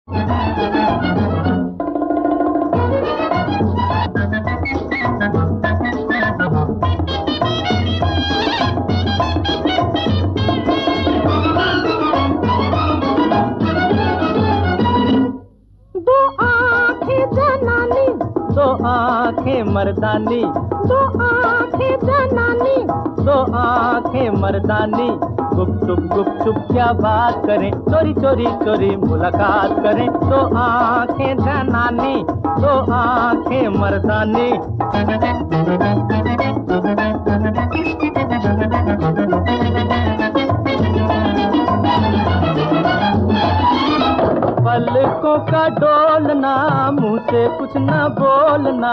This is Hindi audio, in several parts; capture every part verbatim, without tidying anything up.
दो आंखें मर्दानी, दो आंखें जनानी, दो आंखें मर्दानी, गुप चुप गुप चुप क्या बात करें, चोरी चोरी चोरी मुलाकात करें। दो आंखें जनानी, दो आंखें मर्दानी। पलकों का डोलना, मुंह से कुछ न बोलना,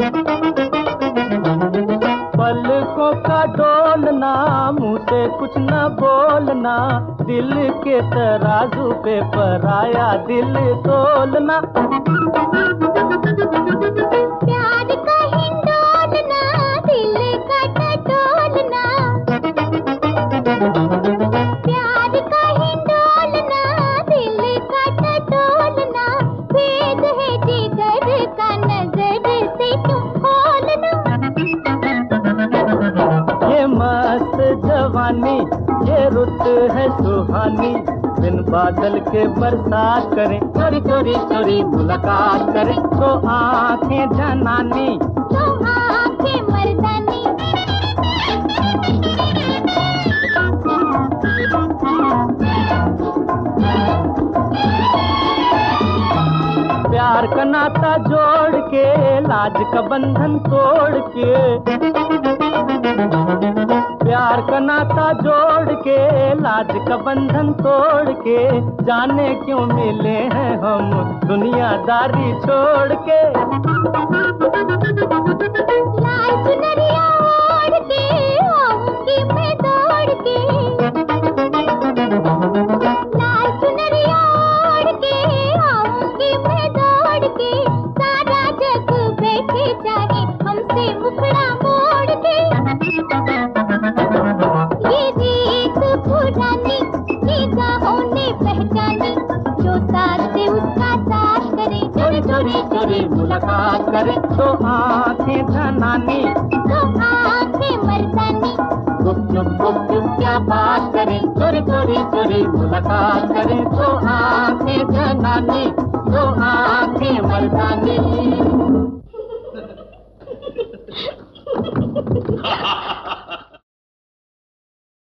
पलकों का डोलना, मुंह से कुछ न बोलना, दिल के तराजू पे पराया दिल तोलना। प्यार का हिंडोलना, दिल का टटोलना, प्यार का हिंडोलना, दिल का टटोलना, भेद है जिगर का नजर से क्यों खोलना। ये मस्त जवानी, ये रुत है सुहानी, बिन बादल के बरसात करें, चोरी चोरी चोरी मुलाकात करें। दो आंखें जनानी, दो आंखें मर्दानी। प्यार का नाता जोड़ के, लाज का बंधन तोड़ के, प्यार का नाता जोड़ के, लाज का बंधन तोड़ के, जाने क्यों मिले हैं हम दुनियादारी छोड़ के। लाल चुनरिया ओढ़ के आऊंगी मैं दौड़ के, लाल चुनरिया ओढ़ के आऊंगी मैं दौड़ के, सारा जग बैठे चाहे हमसे मुखड़ा मोड़ के। ये रीत पुरानी निगाहों ने पहचानी, जो साथ से उसका साथ करे, चोरी चोरी चोरी मुलाकात करें। दो आंखें जनानी, दो आंखें मर्दानी, गुप चुप गुप चुप क्या बात करें, चोरी चोरी चोरी मुलाकात करें। दो आंखें जनानी, दो आंखें मर्दानी।